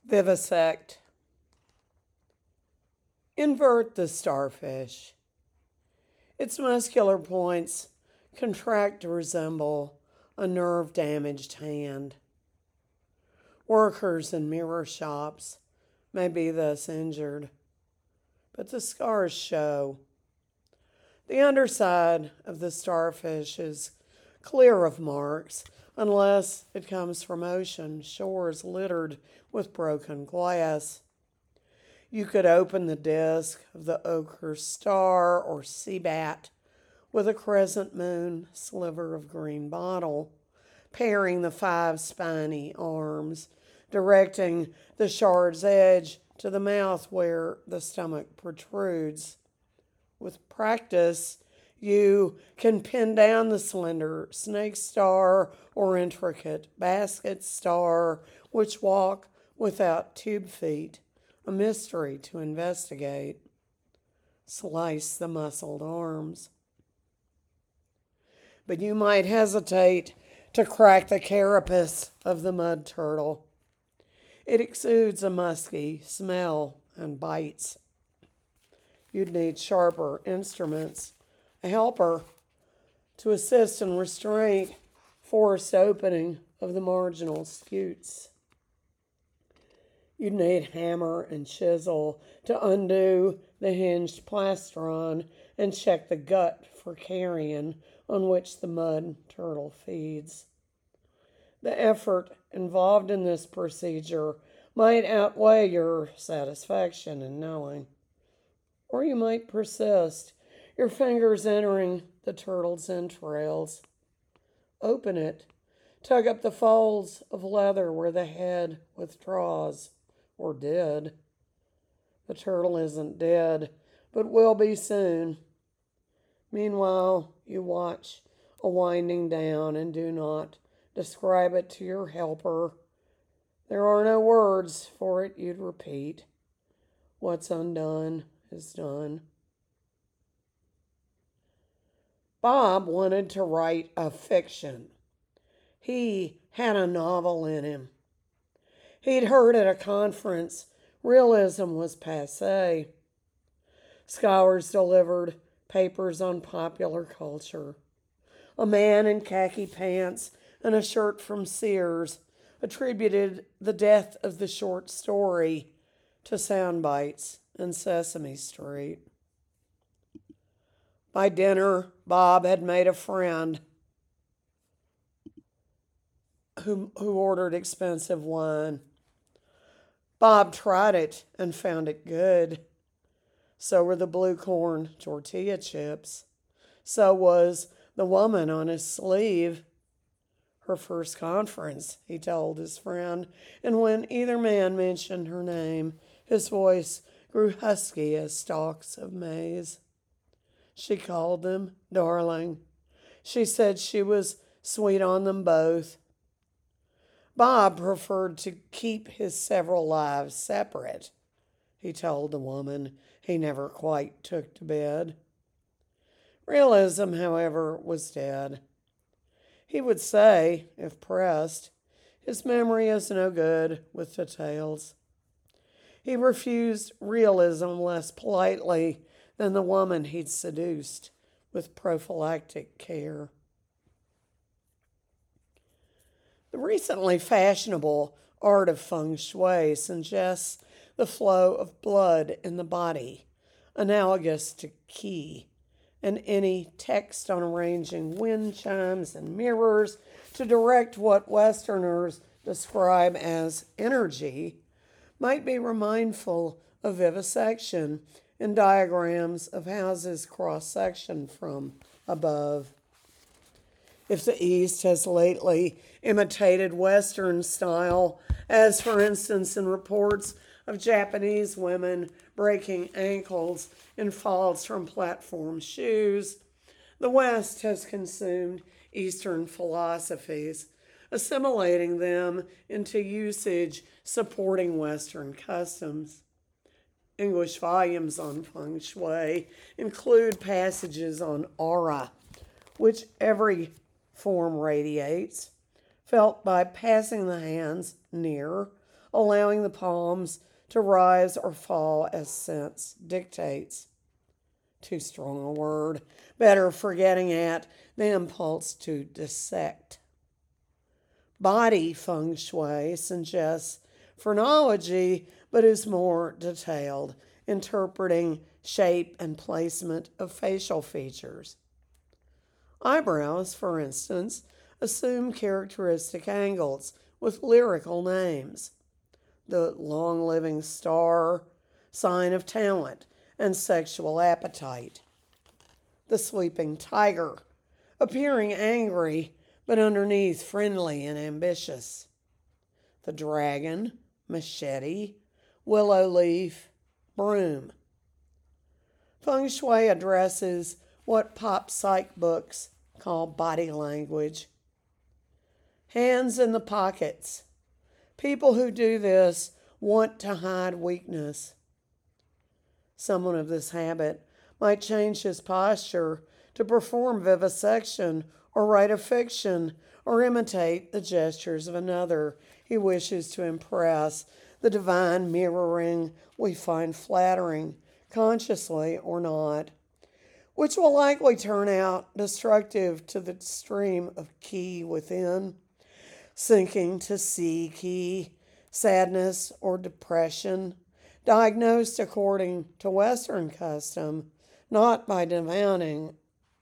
Vivisect. Invert the starfish. Its muscular points contract to resemble a nerve damaged hand. Workers in mirror shops may be thus injured, but the scars show. The underside of the starfish is clear of marks unless it comes from ocean shores littered with broken glass. You could open the disc of the ochre star or sea bat with a crescent moon sliver of green bottle, pairing the five spiny arms, directing the shard's edge to the mouth where the stomach protrudes. With practice, you can pin down the slender snake star or intricate basket star, which walk without tube feet, a mystery to investigate. Slice the muscled arms. But you might hesitate to crack the carapace of the mud turtle. It exudes a musky smell and bites. You'd need sharper instruments, a helper to assist in restraint, forced opening of the marginal scutes. You'd need hammer and chisel to undo the hinged plastron and check the gut for carrion on which the mud turtle feeds. The effort involved in this procedure might outweigh your satisfaction in knowing. Or you might persist, your fingers entering the turtle's entrails. Open it, tug up the folds of leather where the head withdraws, or did. The turtle isn't dead, but will be soon. Meanwhile, you watch a winding down and do not describe it to your helper. There are no words for it you'd repeat. What's undone is done. Bob wanted to write a fiction. He had a novel in him. He'd heard at a conference realism was passé. Scholars delivered papers on popular culture. A man in khaki pants and a shirt from Sears attributed the death of the short story to sound bites and Sesame Street. By dinner, Bob had made a friend who ordered expensive wine. Bob tried it and found it good. So were the blue corn tortilla chips. So was the woman on his sleeve. Her first conference, he told his friend, and when either man mentioned her name, his voice grew husky as stalks of maize. She called them darling. She said she was sweet on them both. Bob preferred to keep his several lives separate, he told the woman he never quite took to bed. Realism, however, was dead. He would say, if pressed, his memory is no good with details. He refused realism less politely than the woman he'd seduced with prophylactic care. The recently fashionable art of feng shui suggests the flow of blood in the body, analogous to qi, and any text on arranging wind chimes and mirrors to direct what Westerners describe as energy might be remindful of vivisection in diagrams of houses cross-sectioned from above. If the East has lately imitated Western style, as for instance in reports of Japanese women breaking ankles in falls from platform shoes, the West has consumed Eastern philosophies, assimilating them into usage supporting Western customs. English volumes on feng shui include passages on aura, which every form radiates, felt by passing the hands near, allowing the palms to rise or fall as sense dictates. Too strong a word. Better for getting at the impulse to dissect. Body feng shui suggests phrenology, but is more detailed, interpreting shape and placement of facial features. Eyebrows, for instance, assume characteristic angles with lyrical names. The long living star, sign of talent and sexual appetite. The sleeping tiger, appearing angry but underneath friendly and ambitious. The dragon, machete, willow leaf, broom. Feng Shui addresses what pop psych books call body language. Hands in the pockets. People who do this want to hide weakness. Someone of this habit might change his posture to perform vivisection or write a fiction or imitate the gestures of another he wishes to impress, the divine mirroring we find flattering, consciously or not, which will likely turn out destructive to the stream of ki within, sinking to sea ki, sadness or depression, diagnosed according to Western custom, not by divining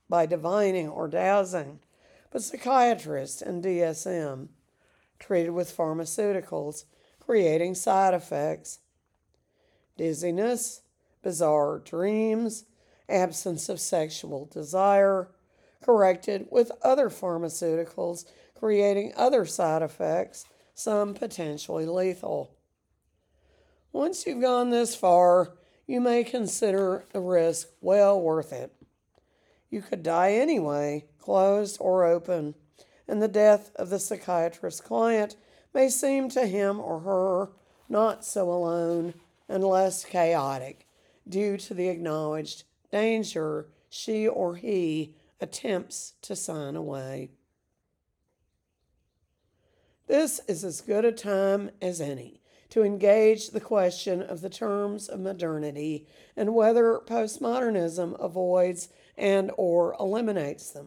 or dowsing, but psychiatrists and DSM, treated with pharmaceuticals, creating side effects. Dizziness, bizarre dreams, absence of sexual desire, corrected with other pharmaceuticals, creating other side effects, some potentially lethal. Once you've gone this far, you may consider the risk well worth it. You could die anyway, closed or open, and the death of the psychiatrist's client may seem to him or her not so alone and less chaotic due to the acknowledged danger she or he attempts to sign away. This is as good a time as any to engage the question of the terms of modernity and whether postmodernism avoids and or eliminates them.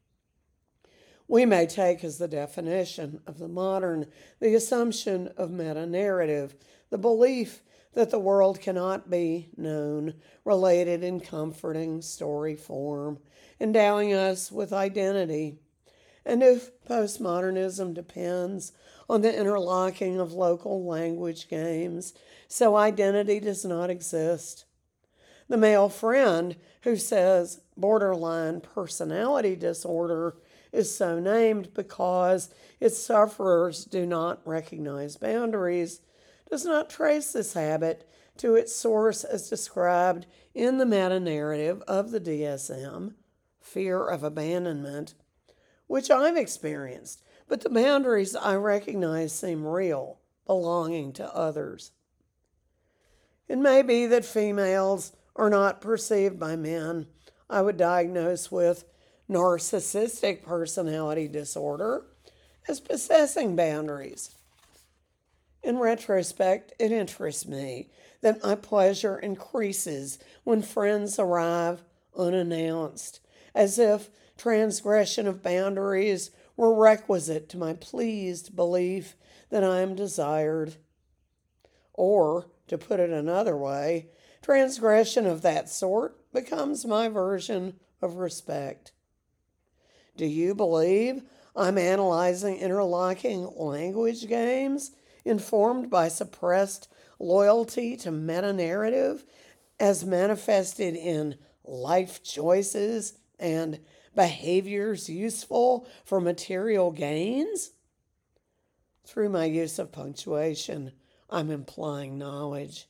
We may take as the definition of the modern the assumption of meta-narrative, the belief that the world cannot be known, related in comforting story form, endowing us with identity. And if postmodernism depends on the interlocking of local language games, so identity does not exist. The male friend who says borderline personality disorder is so named because its sufferers do not recognize boundaries does not trace this habit to its source as described in the meta-narrative of the DSM, fear of abandonment, which I've experienced, but the boundaries I recognize seem real, belonging to others. It may be that females are not perceived by men I would diagnose with narcissistic personality disorder as possessing boundaries. In retrospect, it interests me that my pleasure increases when friends arrive unannounced, as if transgression of boundaries were requisite to my pleased belief that I am desired. Or, to put it another way, transgression of that sort becomes my version of respect. Do you believe I'm analyzing interlocking language games informed by suppressed loyalty to meta-narrative as manifested in life choices and behaviors useful for material gains? Through my use of punctuation, I'm implying knowledge.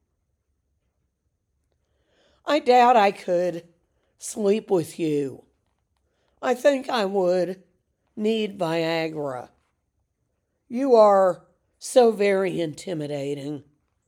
I doubt I could sleep with you. I think I would need Viagra. You are so very intimidating.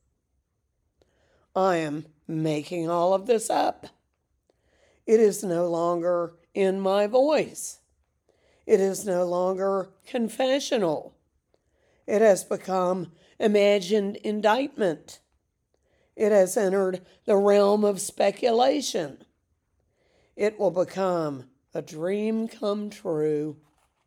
I am making all of this up. It is no longer in my voice. It is no longer confessional. It has become imagined indictment. It has entered the realm of speculation. It will become a dream come true.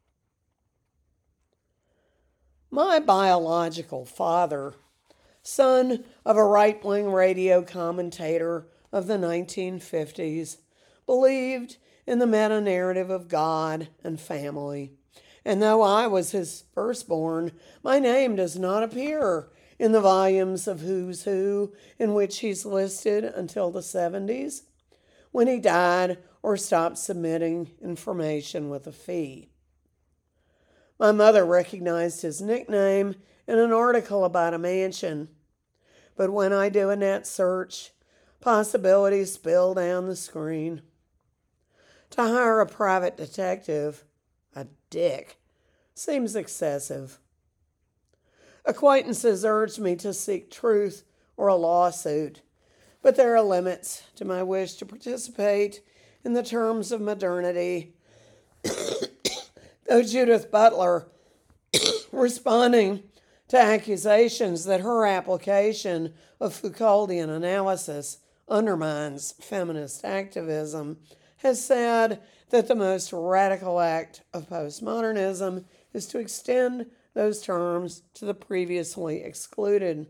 My biological father, son of a right-wing radio commentator of the 1950s, believed in the meta-narrative of God and family. And though I was his firstborn, my name does not appear in the volumes of Who's Who in which he's listed until the 70s, when he died or stopped submitting information with a fee. My mother recognized his nickname in an article about a mansion, but when I do a net search, possibilities spill down the screen. To hire a private detective, a dick, seems excessive. Acquaintances urged me to seek truth or a lawsuit, but there are limits to my wish to participate in the terms of modernity. Though Judith Butler, responding to accusations that her application of Foucauldian analysis undermines feminist activism, has said that the most radical act of postmodernism is to extend those terms to the previously excluded.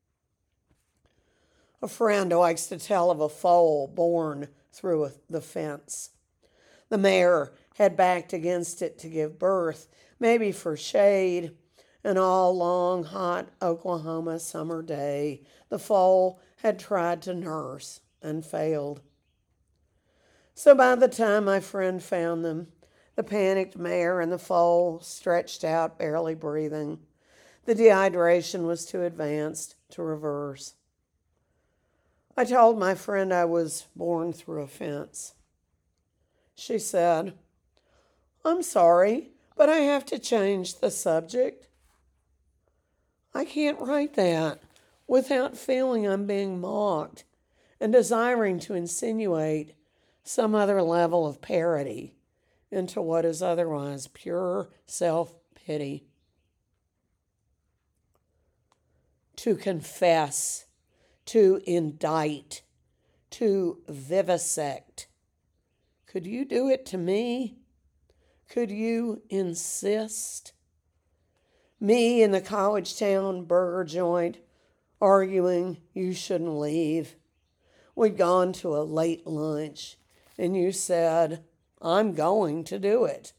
A friend likes to tell of a foal born through the fence. The mare had backed against it to give birth, maybe for shade. An all long, hot Oklahoma summer day, the foal had tried to nurse and failed. So by the time my friend found them, the panicked mare and the foal stretched out, barely breathing. The dehydration was too advanced to reverse. I told my friend I was born through a fence. She said, "I'm sorry, but I have to change the subject. I can't write that without feeling I'm being mocked and desiring to insinuate some other level of parody into what is otherwise pure self-pity." To confess, to indict, to vivisect. Could you do it to me? Could you insist? Me in the college town burger joint arguing you shouldn't leave. We'd gone to a late lunch and you said, "I'm going to do it."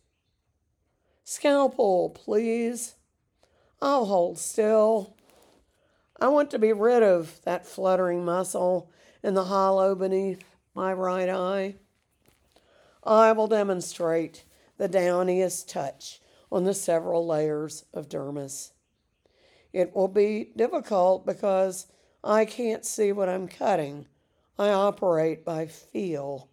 "Scalpel, please." "I'll hold still. I want to be rid of that fluttering muscle in the hollow beneath my right eye. I will demonstrate the downiest touch on the several layers of dermis. It will be difficult because I can't see what I'm cutting. I operate by feel.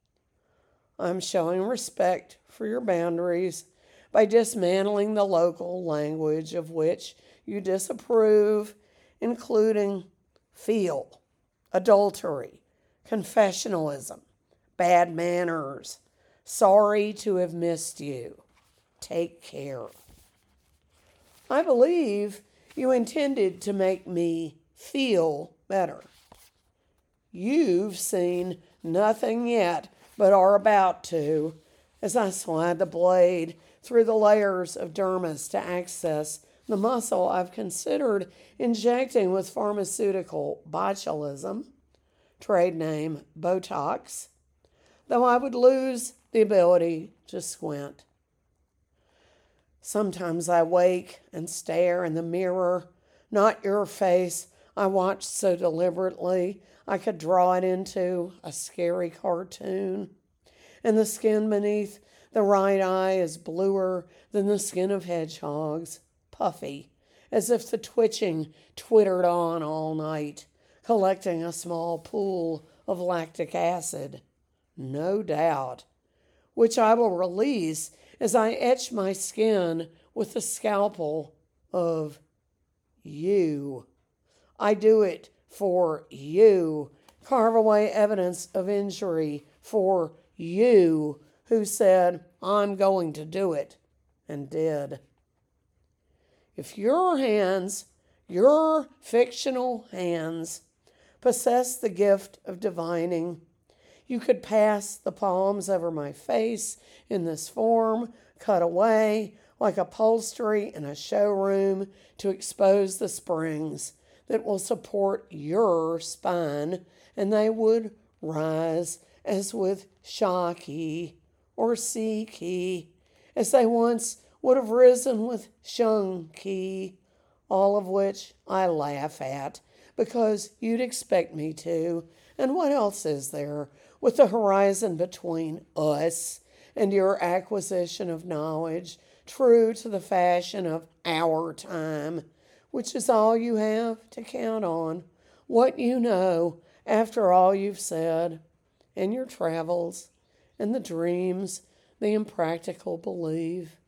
I'm showing respect for your boundaries by dismantling the local language of which you disapprove, including feel, adultery, confessionalism, bad manners, sorry to have missed you. Take care. I believe you intended to make me feel better. You've seen nothing yet, but are about to, as I slide the blade through the layers of dermis to access the muscle I've considered injecting with pharmaceutical botulism, trade name Botox, though I would lose the ability to squint. Sometimes I wake and stare in the mirror, not your face I watched so deliberately I could draw it into a scary cartoon, and the skin beneath the right eye is bluer than the skin of hedgehogs, puffy, as if the twitching twittered on all night, collecting a small pool of lactic acid, no doubt, which I will release as I etch my skin with the scalpel of you. I do it for you. Carve away evidence of injury for you, who said, "I'm going to do it," and did. If your hands, your fictional hands, possess the gift of divining, you could pass the palms over my face in this form, cut away like upholstery in a showroom to expose the springs that will support your spine, and they would rise as with Sha Ki or Si Ki, as they once would have risen with Shun Ki, all of which I laugh at because you'd expect me to. And what else is there with the horizon between us and your acquisition of knowledge, true to the fashion of our time, which is all you have to count on, what you know after all you've said, and your travels, and the dreams the impractical believe.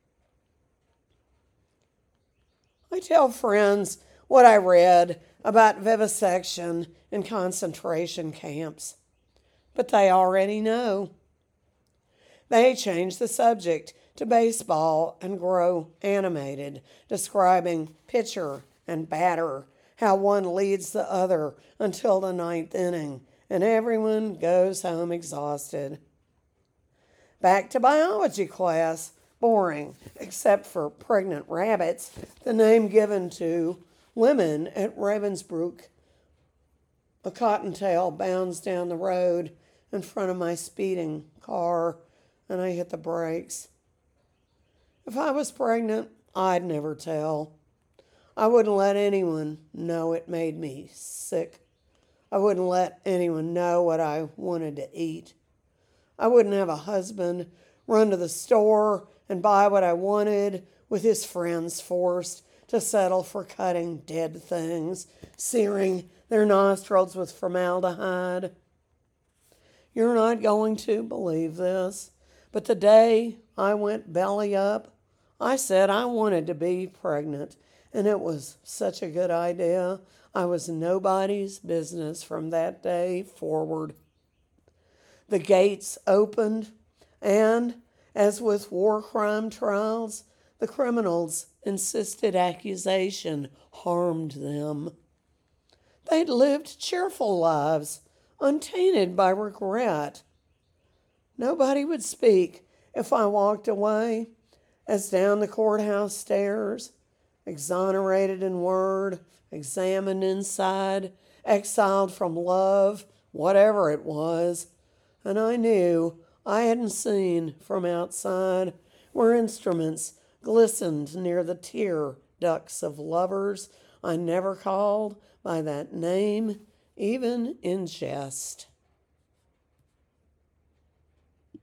I tell friends what I read about vivisection in concentration camps, but they already know. They change the subject to baseball and grow animated, describing pitcher and batter, how one leads the other until the ninth inning, and everyone goes home exhausted. Back to biology class, boring, except for pregnant rabbits, the name given to women at Ravensbrück. A cottontail bounds down the road in front of my speeding car, and I hit the brakes. If I was pregnant, I'd never tell. I wouldn't let anyone know it made me sick. I wouldn't let anyone know what I wanted to eat. I wouldn't have a husband run to the store and buy what I wanted with his friends forced to settle for cutting dead things, searing their nostrils with formaldehyde. You're not going to believe this, but the day I went belly up, I said I wanted to be pregnant, and it was such a good idea. I was nobody's business from that day forward. The gates opened, and, as with war crime trials, the criminals' insisted accusation harmed them. They'd lived cheerful lives, untainted by regret. Nobody would speak if I walked away, as down the courthouse stairs, exonerated in word, examined inside, exiled from love, whatever it was. And I knew I hadn't seen from outside, where instruments glistened near the tear ducts of lovers I never called by that name, even in jest.